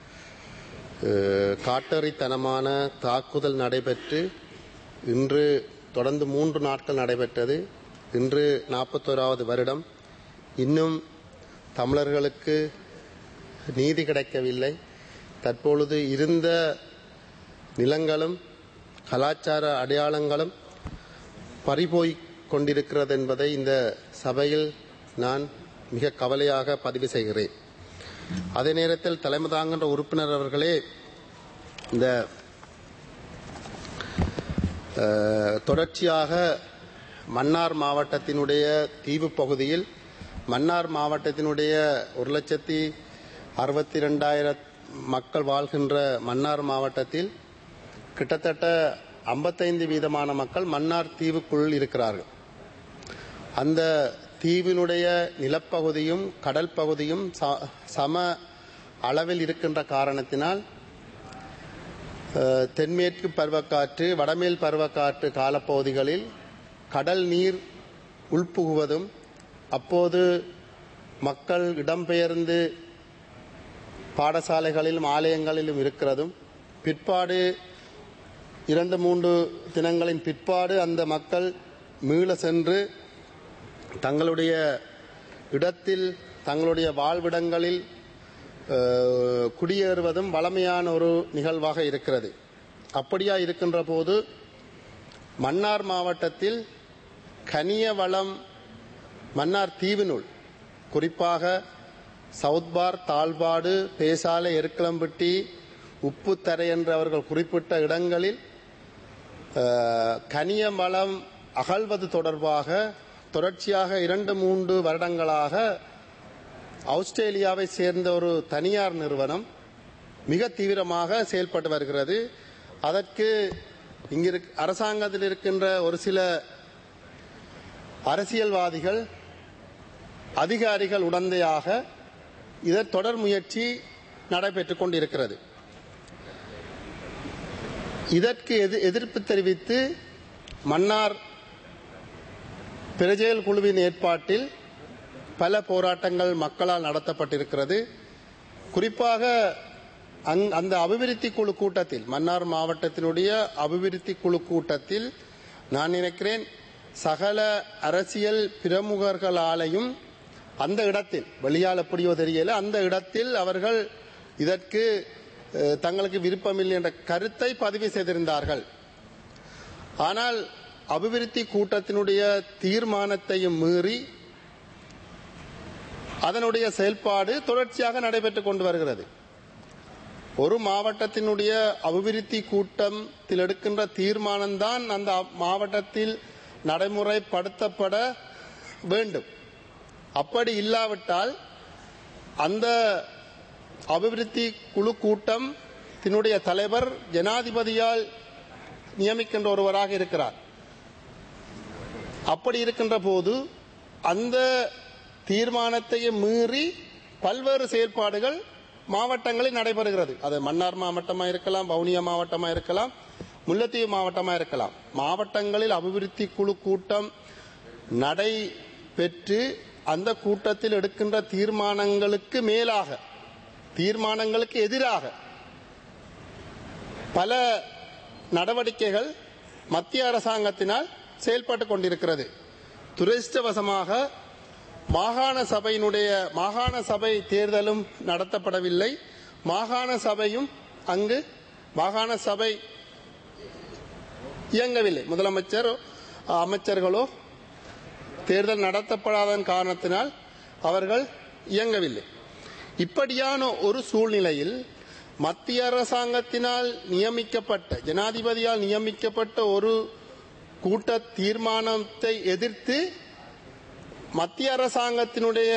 காட்டறித்தனமான தாக்குதல் நடைபெற்று இன்று தொடர்ந்து 3 நாட்கள் நடைபெற்றது. இன்று 41வது வருடம். இன்னும் தமிழர்களுக்கு நீதி கிடைக்கவில்லை. தற்பொழுது இருந்த நிலங்களும் கலாச்சார அடையாளங்களும் பறிபோய் கொண்டிருக்கிறது என்பதை இந்த சபையில் நான் மிக கவலையாக பதிவு செய்கிறேன். அதே நேரத்தில் தலைமை தாங்கின்ற உறுப்பினர் அவர்களே, இந்த தொடர்ச்சியாக மன்னார் மாவட்டத்தினுடைய தீவு பகுதியில் மன்னார் மாவட்டத்தினுடைய 1,62,000 மக்கள் வாழ்கின்ற மன்னார் மாவட்டத்தில் கிட்டத்தட்ட 55% மக்கள் மன்னார் தீவுக்குள் இருக்கிறார்கள். அந்த தீவினுடைய நிலப்பகுதியும் கடல் பகுதியும் சம அளவில் இருக்கின்ற காரணத்தினால் தென்மேற்கு பருவக்காற்று வடமேல் பருவக்காற்று காலப்பகுதிகளில் கடல் நீர் உள்புகுவதும் அப்போது மக்கள் இடம்பெயர்ந்து பாடசாலைகளிலும் ஆலயங்களிலும் இருக்கிறதும் பிற்பாடு 2-3 தினங்களின் பிற்பாடு அந்த மக்கள் மீள சென்று தங்களுடைய இடத்தில் தங்களுடைய வாழ்விடங்களில் குடியேறுவதும் வளமையான ஒரு நிகழ்வாக இருக்கிறது. அப்படியா இருக்கின்ற போது மன்னார் மாவட்டத்தில் கனிய வளம் மன்னார் தீவினுள் குறிப்பாக சவுத்பார், தாழ்பாடு, பேசாலை, எருக்களம்பட்டி, உப்புத்தரை என்று அவர்கள் குறிப்பிட்ட இடங்களில் கனிய வளம் அகழ்வது தொடர்பாக தொடர்ச்சியாக 2-3 வருடங்களாக ஆஸ்திரேலியாவை சேர்ந்த ஒரு தனியார் நிறுவனம் மிக தீவிரமாக செயல்பட்டு வருகிறது. அதற்கு இங்கு அரசாங்கத்தில் இருக்கின்ற ஒரு சில அரசியல்வாதிகள், அதிகாரிகள் உடந்தையாக இதன் தொடர் முயற்சி நடைபெற்றுக் கொண்டிருக்கிறது. இதற்கு எதிர்ப்பு தெரிவித்து மன்னார் பிரஜைகள் குழுவின் ஏற்பாட்டில் பல போராட்டங்கள் மக்களால் நடத்தப்பட்டிருக்கிறது. குறிப்பாக அந்த அபிவிருத்தி குழு கூட்டத்தில், மன்னார் மாவட்டத்தினுடைய அபிவிருத்தி குழு கூட்டத்தில் நான் நினைக்கிறேன் சகல அரசியல் பிரமுகர்களாலையும் அந்த இடத்தில், வெளியால் எப்படியோ தெரியல, அந்த இடத்தில் அவர்கள் இதற்கு தங்களுக்கு விருப்பமில்லை என்ற கருத்தை பதிவு செய்திருந்தார்கள். ஆனால் அபிவிருத்தி கூட்டத்தினுடைய தீர்மானத்தையும் மீறி அதனுடைய செயல்பாடு தொடர்ச்சியாக நடைபெற்றுக் கொண்டு வருகிறது. ஒரு மாவட்டத்தினுடைய அபிவிருத்தி கூட்டத்தில் எடுக்கின்ற தீர்மானம்தான் அந்த மாவட்டத்தில் நடைமுறைப்படுத்தப்பட வேண்டும். அப்படி இல்லாவிட்டால் அந்த அபிவிருத்தி குழு கூட்டத்தினுடைய தலைவர் ஜனாதிபதியால் நியமிக்கின்ற ஒருவராக இருக்கிறார். அப்படி இருக்கின்ற போது அந்த தீர்மானத்தையும் மீறி பல்வேறு செயல்பாடுகள் மாவட்டங்களில் நடைபெறுகிறது. அது மன்னார் மாவட்டமாக இருக்கலாம், வவுனியா மாவட்டமாக இருக்கலாம், முல்லைத்தீவு மாவட்டமாக இருக்கலாம். மாவட்டங்களில் அபிவிருத்தி குழு கூட்டம் நடைபெற்று அந்த கூட்டத்தில் எடுக்கின்ற தீர்மானங்களுக்கு மேலாக, தீர்மானங்களுக்கு எதிராக பல நடவடிக்கைகள் மத்திய அரசாங்கத்தினால் செயல்பட்டுக் கொண்டிருக்கிறது. துரதிர்ஷ்டவசமாக மாகாண சபை தேர்தலும் நடத்தப்படவில்லை. மாகாண சபையும் அங்கு மாகாண சபை இயங்கவில்லை. முதலமைச்சர், அமைச்சர்களோ தேர்தல் நடத்தப்படாதன் காரணத்தினால் அவர்கள் இயங்கவில்லை. இப்படியான ஒரு சூழ்நிலையில் மத்திய அரசாங்கத்தினால் நியமிக்கப்பட்ட, ஜனாதிபதியால் நியமிக்கப்பட்ட ஒரு கூட்ட தீர்மானத்தை எதிர்த்து மத்திய அரசாங்கத்தினுடைய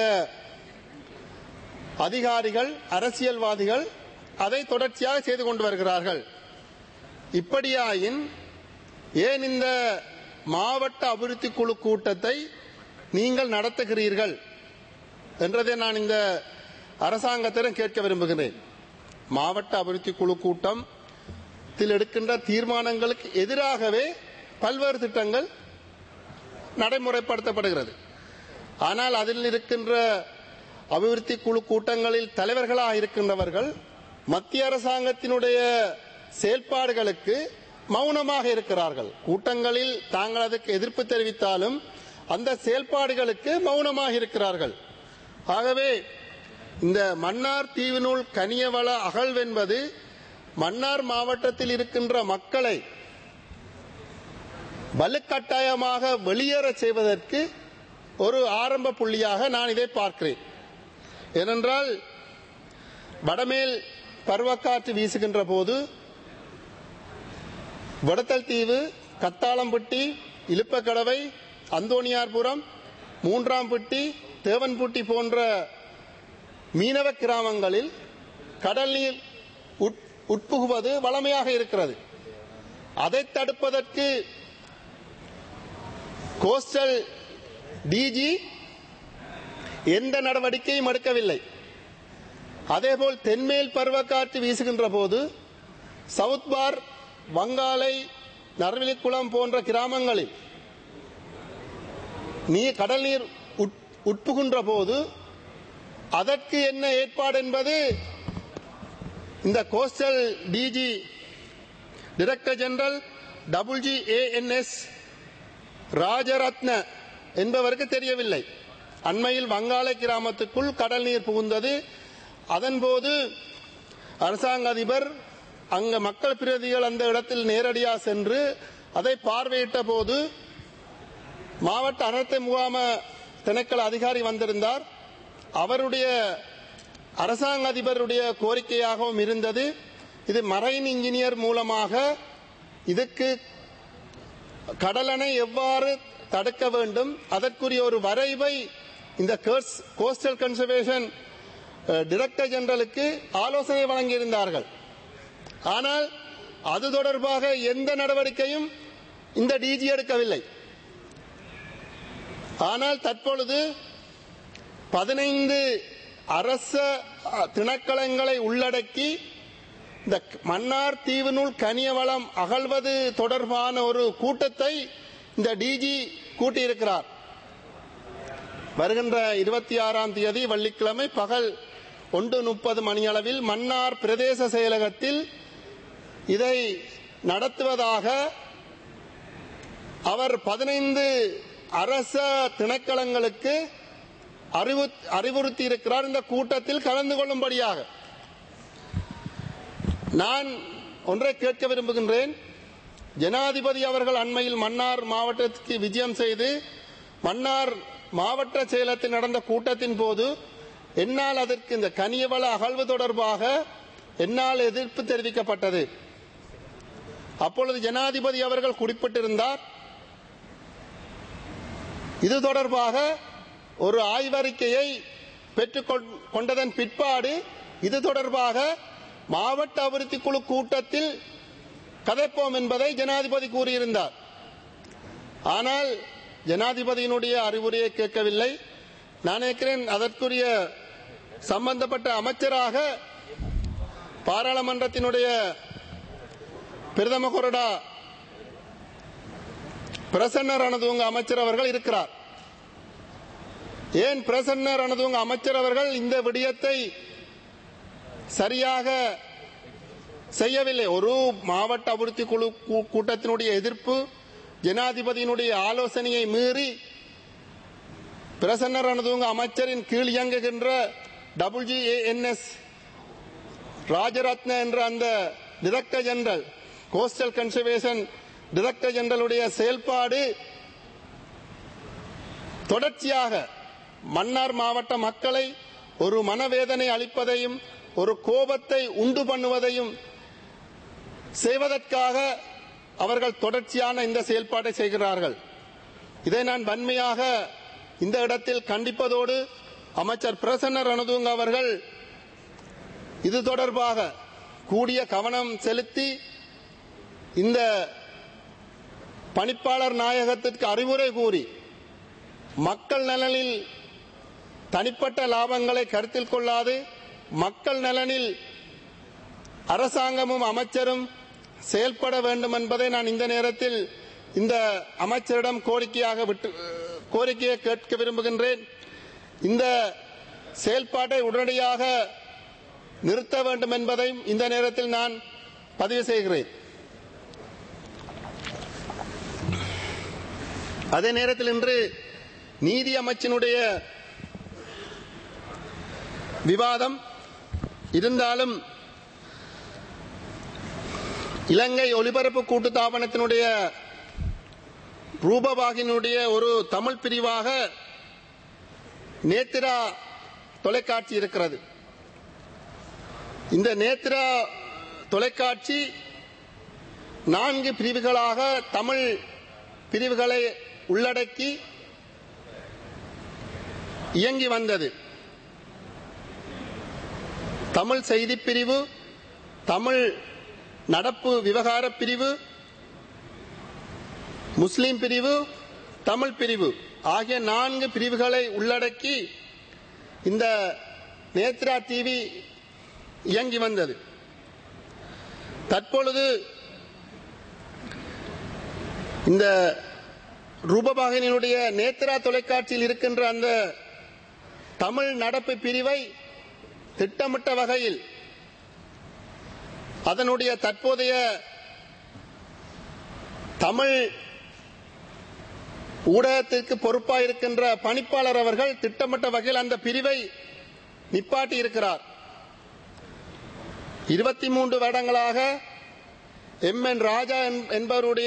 அதிகாரிகள், அரசியல்வாதிகள் அதை தொடர்ச்சியாக செய்து கொண்டு வருகிறார்கள். இப்படியாயின் ஏன் இந்த மாவட்ட அபிவிருத்தி குழு கூட்டத்தை நீங்கள் நடத்துகிறீர்கள் என்றதை நான் இந்த அரசாங்கத்திடம் கேட்க விரும்புகிறேன். மாவட்ட அபிவிருத்தி குழு கூட்டத்தில் எடுக்கின்ற தீர்மானங்களுக்கு எதிராகவே பல்வேறு திட்டங்கள் நடைமுறைப்படுத்தப்படுகிறது. ஆனால் அதில் இருக்கின்ற அபிவிருத்தி குழு கூட்டங்களில் தலைவர்களாக இருக்கின்றவர்கள் மத்திய அரசாங்கத்தினுடைய செயல்பாடுகளுக்கு மௌனமாக இருக்கிறார்கள். கூட்டங்களில் தாங்கள் அதற்கு எதிர்ப்பு தெரிவித்தாலும் அந்த செயல்பாடுகளுக்கு மௌனமாக இருக்கிறார்கள். ஆகவே இந்த மன்னார் தீவினுள் கனியவள அகழ்வென்பது மன்னார் மாவட்டத்தில் இருக்கின்ற மக்களை வலுக்கட்டாயமாக வெளியேற செய்வதற்கு ஒரு ஆரம்ப புள்ளியாக நான் இதை பார்க்கிறேன். ஏனென்றால் வடமேல் பருவக்காற்று வீசுகின்ற போது வடத்தல் தீவு, கத்தாளம்பட்டி, இலுப்பக்கடவை, அந்தோணியார்புரம், மூன்றாம்பட்டி, தேவன்பட்டி போன்ற மீனவ கிராமங்களில் கடல் நீர் உட்புகுவது வளமையாக இருக்கிறது. அதை தடுப்பதற்கு கோஸ்டல் டிஜி எந்த நடவடிக்கையும் எடுக்கவில்லை. அதேபோல் தென்மேல் பருவக்காற்று வீசுகின்ற போது சவுத் பார், வங்காளை, நரவிலிக்குளம் போன்ற கிராமங்களில் கடல் நீர் உட்புகின்ற போது அதற்கு என்ன ஏற்பாடு என்பது இந்த coastal DG director general WGANS Rajaratna என்பவருக்கு தெரியவில்லை. அண்மையில் வங்காள கிராமத்துக்குள் கடல் நீர் புகுந்தது. அதன்போது அரசாங்க அதிபர் அங்க மக்கள் பிரதிகள் அந்த இடத்தில் நேரடியாக சென்று அதை பார்வையிட்ட போது மாவட்ட அனர்த்த முகாம திணைக்கள அதிகாரி வந்திருந்தார். அவருடைய அரசாங்க அதிபருடைய கோரிக்கையாகவும் இருந்தது, இது மரைன் இன்ஜினியர் மூலமாக இதுக்கு கடலணை எவ்வாறு தடுக்க வேண்டும் அதற்குரிய ஒரு வரைவை இந்த கோஸ்டல் கன்சர்வேஷன் டைரக்டர் ஜெனரலுக்கு ஆலோசனை வழங்கியிருந்தார்கள். ஆனால் அது தொடர்பாக எந்த நடவடிக்கையும் இந்த டிஜி எடுக்கவில்லை. ஆனால் தற்பொழுது 15 அரச திணைக்களங்களை உள்ளடக்கி இந்த மன்னார் தீவினுள் கனிய வளம் அகழ்வது தொடர்பான ஒரு கூட்டத்தை இந்த டிஜி கூட்டியிருக்கிறார். வருகின்ற 26ஆம் தேதி வெள்ளிக்கிழமை பகல் 1:30 மணியளவில் மன்னார் பிரதேச செயலகத்தில் இதை நடத்துவதாக அவர் 15 அரச திணைக்களங்களுக்கு அறிவுறுத்தி இருக்கிறார். இந்த கூட்டத்தில் கலந்து கொள்ளும்படியாக நான் ஒன்றை கேட்க விரும்புகின்றேன். ஜனாதிபதி அவர்கள் அண்மையில் மன்னார் மாவட்டத்திற்கு விஜயம் செய்து மன்னார் மாவட்ட செயலகத்தில் நடந்த கூட்டத்தின் போது என்னால் அதற்கு இந்த கனியவள அகழ்வு தொடர்பாக என்னால் எதிர்ப்பு தெரிவிக்கப்பட்டது. அப்பொழுது ஜனாதிபதி அவர்கள் குறிப்பிட்டிருந்தார், இது தொடர்பாக ஒரு ஆய்வறிக்கையை பெற்றுக் கொண்டதன் பிற்பாடு இது தொடர்பாக மாவட்ட அபிவிருத்தி குழு கூட்டத்தில் கதைப்போம் என்பதை ஜனாதிபதி கூறியிருந்தார். ஆனால் ஜனாதிபதியினுடைய அறிவுரையை கேட்கவில்லை. நான் நினைக்கிறேன் அதற்குரிய சம்பந்தப்பட்ட அமைச்சராக பாராளுமன்றத்தினுடைய பிரதம கொறடா பிரசன்ன ரணதுங்க அமைச்சர் அவர்கள் இருக்கிறார். ஏன் பிரசன்ன ரணதுங்க அமைச்சர் அவர்கள் இந்த விடயத்தை சரியாக செய்யவில்லை? ஒரு மாவட்ட அபிவிருத்தி குழு கூட்டத்தினுடைய எதிர்ப்பு, ஜனாதிபதியினுடைய ஆலோசனையை மீறி பிரசன்ன ரணதுங்க அமைச்சரின் கீழ் இயங்குகின்ற WGANS ராஜரத்ன என்ற அந்த director general, coastal conservation director ஜெனரலுடைய செயல்பாடு தொடர்ச்சியாக மன்னார் மாவட்ட மக்களை ஒரு மனவேதனை அளிப்பதையும் ஒரு கோபத்தை உண்டு பண்ணுவதையும் செய்வதற்காக அவர்கள் தொடர்ச்சியான இந்த செயல்பாட்டை செய்கிறார்கள். இதை நான் வன்மையாக இந்த இடத்தில் கண்டிப்பதோடு அமைச்சர் பிரசன்ன ரணதுங்க அவர்கள் இது தொடர்பாக கூடிய கவனம் செலுத்தி இந்த பணிப்பாளர் நாயகத்திற்கு அறிவுரை கூறி மக்கள் நலனில் தனிப்பட்ட லாபங்களை கருத்தில் கொள்ளாது மக்கள் நலனில் அரசாங்கமும் அமைச்சரும் செயல்பட வேண்டும் என்பதை நான் இந்த நேரத்தில் இந்த அமைச்சரிடம் கோரிக்கையை கேட்க விரும்புகின்றேன். இந்த செயல்பாட்டை உடனடியாக நிறுத்த வேண்டும் என்பதையும் இந்த நேரத்தில் நான் பதிவு செய்கிறேன். அதே நேரத்தில் இன்று நீதி அமைச்சினுடைய விவாதம் இருந்தாலும் இலங்கை ஒலிபரப்பு கூட்டுத்தாபனத்தினுடைய ரூபவாகினுடைய ஒரு தமிழ் பிரிவாக நேத்ரா தொலைக்காட்சி இருக்கிறது. இந்த நேத்ரா தொலைக்காட்சி 4 பிரிவுகளாக தமிழ் பிரிவுகளை உள்ளடக்கி இயங்கி வந்தது. தமிழ் செய்தி பிரிவு, தமிழ் நடப்பு விவகார பிரிவு, முஸ்லிம் பிரிவு, தமிழ் பிரிவு ஆகிய 4 பிரிவுகளை உள்ளடக்கி இந்த நேத்ரா டிவி இயங்கி வந்தது. தற்பொழுது இந்த ரூபவாகினியுடைய நேத்ரா தொலைக்காட்சியில் இருக்கின்ற அந்த தமிழ் நடப்பு பிரிவை திட்டமிட்ட வகையில் அதனுடைய தற்போதைய தமிழ் ஊடகத்திற்கு பொறுப்பாயிருக்கின்ற பணிப்பாளர் அவர்கள் திட்டமிட்ட வகையில் அந்த பிரிவை நிப்பாட்டி இருக்கிறார். 23 வருடங்களாக என் ராஜா என்பவருடைய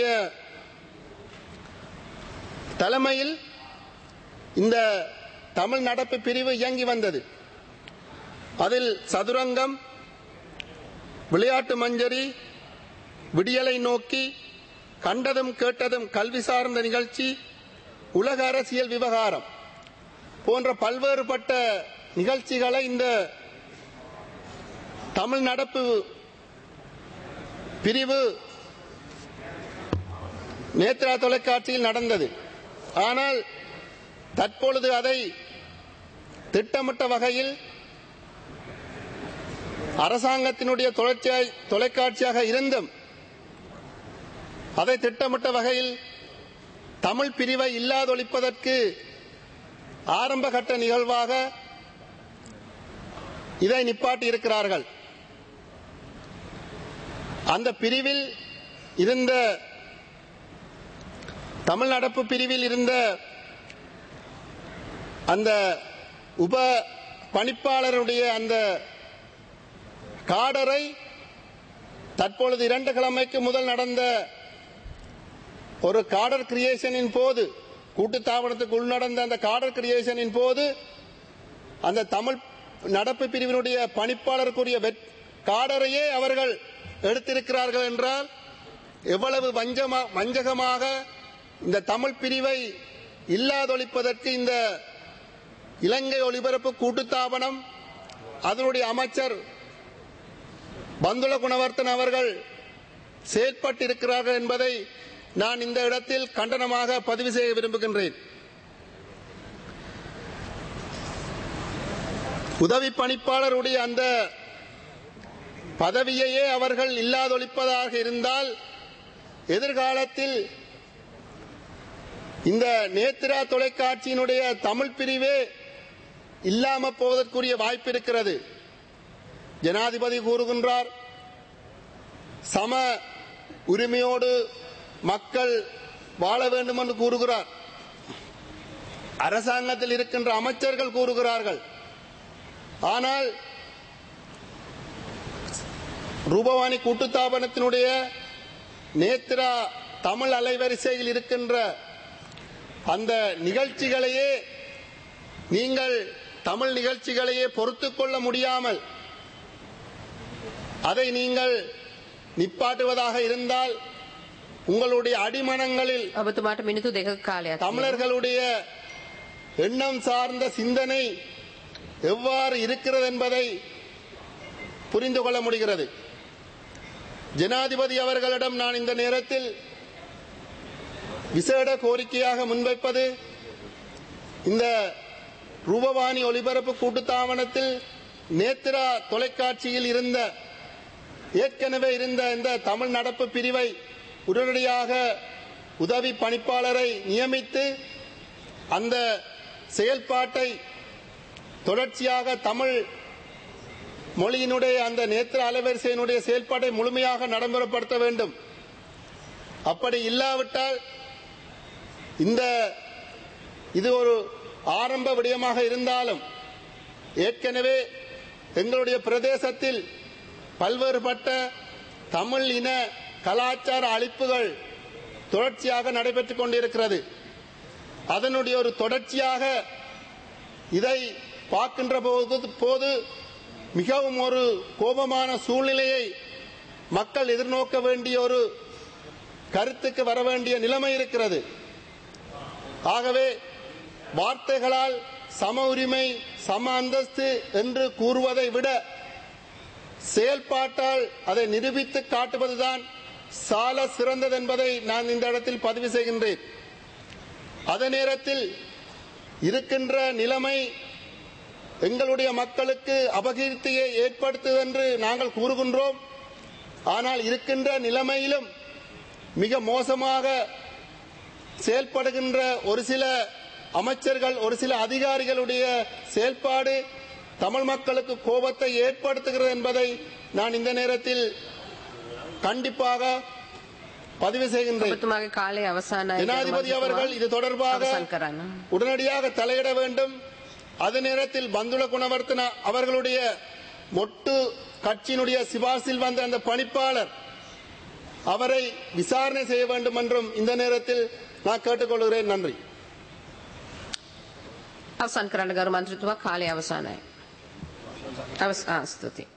தலைமையில் இந்த தமிழ் நடப்பு பிரிவு இயங்கி வந்தது. அதில் சதுரங்கம், விளையாட்டு மஞ்சரி, விடியலை நோக்கி, கண்டதும் கேட்டதும் கல்வி சார்ந்த நிகழ்ச்சி, உலக அரசியல் விவகாரம் போன்ற பல்வேறுபட்ட நிகழ்ச்சிகளை இந்த தமிழ் நடப்பு பிரிவு நேத்ரா தொலைக்காட்சியில் நடந்தது. ஆனால் தற்பொழுது அதை திட்டமிட்ட வகையில் அரசாங்கத்தினுடைய தொலைக்காட்சியாக இருந்தும் அதை திட்டமிட்ட வகையில் தமிழ் பிரிவை இல்லாதொழிப்பதற்கு ஆரம்ப கட்ட நிகழ்வாக இதை நிப்பாட்டி இருக்கிறார்கள். அந்த பிரிவில் இருந்த தமிழ் நடப்பு பிரிவில் இருந்த அந்த உப பணிப்பாளருடைய அந்த காடரை தற்பொழுது 2 கிழமைக்கு முதல் நடந்த ஒரு காடர் கிரியேஷனின் போது, கூட்டுத்தாபனத்துக்கு உள்நடந்த அந்த காடர் கிரியேஷனின் போது அந்த தமிழ் நடப்பு பிரிவினுடைய பணிப்பாளருக்குரிய காடரையே அவர்கள் எடுத்திருக்கிறார்கள் என்றால் எவ்வளவு வஞ்சகமாக இந்த தமிழ் பிரிவை இல்லாதொழிப்பதற்கு இந்த இலங்கை ஒலிபரப்பு கூட்டுத்தாபனம் அதனுடைய அமைச்சர் பந்துல குணவர்த்தன் அவர்கள் செயல்பட்டிருக்கிறார்கள் என்பதை நான் இந்த இடத்தில் கண்டனமாக பதிவு செய்ய விரும்புகின்றேன். உதவி பணிப்பாளருடைய அந்த பதவியையே அவர்கள் இல்லாதொழிப்பதாக இருந்தால் எதிர்காலத்தில் இந்த நேத்ரா தொலைக்காட்சியினுடைய தமிழ் பிரிவே இல்லாம போவதற்குரிய வாய்ப்பு இருக்கிறது. ஜனாதிபதி கூறுகின்றார், சம உரிமையோடு மக்கள் வாழ வேண்டும் என்று கூறுகிறார். அரசாங்கத்தில் இருக்கின்ற அமைச்சர்கள் கூறுகிறார்கள். ஆனால் ரூபவாணி கூட்டுத்தாபனத்தினுடைய நேத்ரா தமிழ் அலைவரிசையில் இருக்கின்ற அந்த நிகழ்ச்சிகளையே நீங்கள் தமிழ் நிகழ்ச்சிகளையே பொறுத்துக் கொள்ள முடியாமல் அதை நீங்கள் நிப்பாட்டுவதாக இருந்தால் உங்களுடைய அடிமனங்களில் தமிழர்களுடைய எண்ணம் சார்ந்த சிந்தனை எவ்வாறு இருக்கிறது என்பதை புரிந்து கொள்ள முடிகிறது. ஜனாதிபதி அவர்களிடம் நான் இந்த நேரத்தில் விசேட கோரிக்கையாக முன்வைப்பது, இந்த ரூபவாணி ஒலிபரப்பு கூட்டுத்தாபனத்தில் நேத்ரா தொலைக்காட்சியில் இருந்த ஏற்கனவே இருந்த இந்த தமிழ் நடப்பு பிரிவை உடனடியாக உதவி பணிப்பாளரை நியமித்து அந்த செயல்பாட்டை தொடர்ச்சியாக தமிழ் மொழியினுடைய அந்த நேத்ரா அலைவரிசையினுடைய செயல்பாட்டை முழுமையாக நடைமுறைப்படுத்த வேண்டும். அப்படி இல்லாவிட்டால் இது ஒரு ஆரம்ப விடயமாக இருந்தாலும் ஏற்கனவே எங்களுடைய பிரதேசத்தில் பல்வேறுபட்ட தமிழ் இன கலாச்சார அழிப்புகள் தொடர்ச்சியாக நடைபெற்றுக் கொண்டிருக்கிறது. அதனுடைய ஒரு தொடர்ச்சியாக இதை பார்க்கின்ற போது மிகவும் ஒரு கோபமான சூழ்நிலையை மக்கள் எதிர்நோக்க வேண்டிய ஒரு கருத்துக்கு வர வேண்டிய நிலைமை இருக்கிறது. ஆகவே வார்த்தைகளால் சம உரிமை, சம அந்தஸ்து என்று கூறுவதை விட செயல்பாட்டால் அதை நிரூபித்து காட்டுவதுதான் சால சிறந்தது என்பதை நான் இந்த இடத்தில் பதிவு செய்கின்றேன். அதே நேரத்தில் இருக்கின்ற நிலைமை எங்களுடைய மக்களுக்கு அபகீர்த்தியை ஏற்படுத்துவது என்று நாங்கள் கூறுகின்றோம். ஆனால் இருக்கின்ற நிலைமையிலும் மிக மோசமாக செயல்படுகின்ற ஒரு சில அமைச்சர்கள், ஒரு சில அதிகாரிகளுடைய செயல்பாடு தமிழ் மக்களுக்கு கோபத்தை ஏற்படுத்துகிறது என்பதை நான் இந்த நேரத்தில் கண்டிப்பாக பதிவு செய்கின்றேன். ඔබතුමාගේ කාලය අවසానයි. ஜனாதிபதி அவர்கள் இது தொடர்பாக අවසන් කරන්න. உடனடியாக தலையிட வேண்டும். அதே நேரத்தில் பந்துல குணவர்த்தன அவர்களுடைய மொட்டு கட்சியினுடைய சிபாசில் வந்த அந்த பணிப்பாளர் அவரை விசாரணை செய்ய வேண்டும் என்றும் இந்த நேரத்தில் நான் கேட்டுக்கொள்கிறேன். நன்றி. අවසන් කරන්න ගරු මන්ත්‍රීතුමා කාලය අවසానයි. ස්තුතියි.